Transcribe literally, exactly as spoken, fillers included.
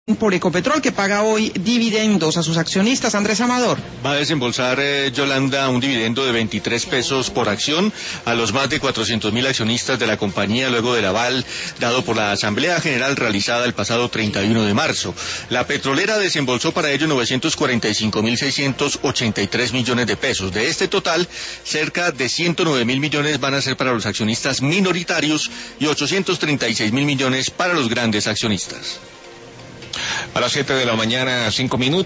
por Ecopetrol, que paga hoy dividendos a sus accionistas. Andrés Amador. Va a desembolsar, eh, Yolanda, un dividendo de veintitrés pesos por acción a los más de cuatrocientos mil accionistas de la compañía, luego del aval dado por la Asamblea General realizada el pasado treinta y uno de marzo. La petrolera desembolsó para ello novecientos cuarenta y cinco mil seiscientos ochenta y tres millones de pesos. De este total, cerca de ciento nueve mil millones van a ser para los accionistas minoritarios y ochocientos treinta y seis mil millones para los grandes accionistas. A las siete de la mañana, cinco minutos.